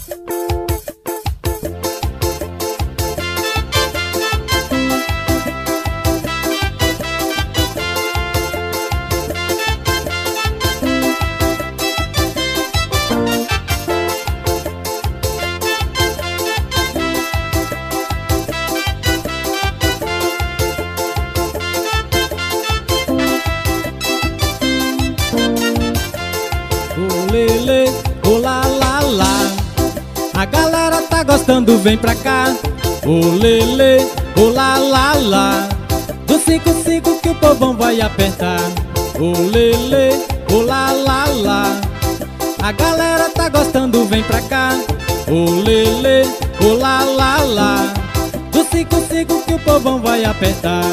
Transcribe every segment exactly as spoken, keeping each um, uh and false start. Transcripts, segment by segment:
Lelê, oh lá lá lá, a galera tá gostando, vem pra cá. Oh lelê, oh lá lá lá, do cinco cinco que o povão vai apertar. Oh lelê, oh lá lá lá, a galera tá gostando, vem pra cá. Oh lelê, oh lá lá lá, do cinco cinco que o povão vai apertar.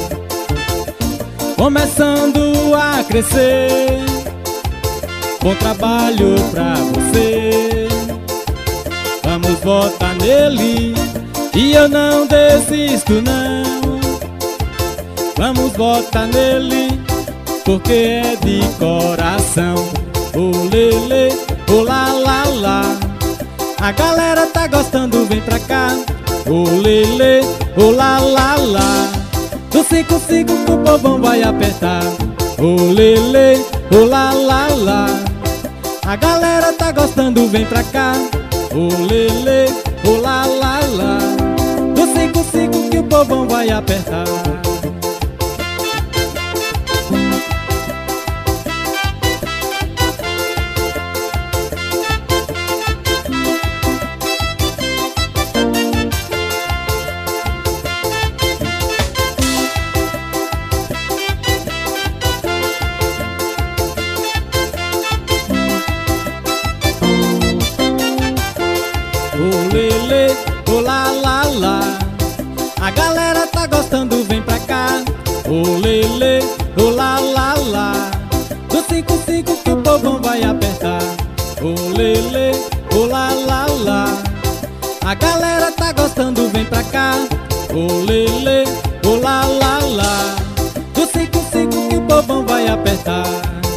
Começando a crescer, bom trabalho pra você. Vamos votar nele e eu não desisto não. Vamos votar nele porque é de coração. Oh lelê, oh lá lá lá, a galera tá gostando, vem pra cá. Oh lelê, oh lá lá lá, do cinco cinco que o povão vai apertar. Oh lelê, oh lá lá lá, a galera tá gostando, vem pra cá. Oh lelê, oh lá lá lá, do cinco cinco que o povão vai apertar. Oh lelê, oh lá lá lá, a galera tá gostando, vem pra cá. Oh lelê, oh lá lá lá, do cinco cinco que o povão vai apertar. Oh lelê, oh lá lá lá, a galera tá gostando, vem pra cá. Oh lelê, oh lá lá lá, do cinco cinco que o povão vai apertar.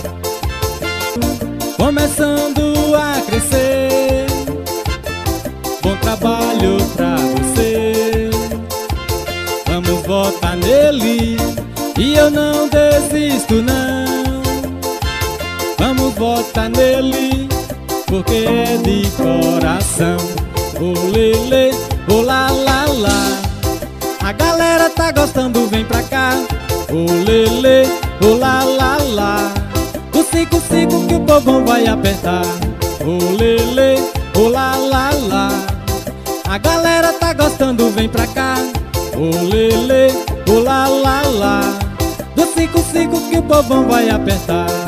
Começando a crescer, bom trabalho pra você. Vamos votar nele e eu não desisto não. Vamos votar nele porque é de coração. Oh lelê, oh lá lá lá, a galera tá gostando, vem pra cá. Oh lelê, oh lá lá lá, do cinco cinco que o povão vai apertar. Oh lelê, oh lá lá lá, a galera tá gostando, vem pra cá. Oh lelê, oh lá lá lá, do cinco cinco que o povão vai apertar.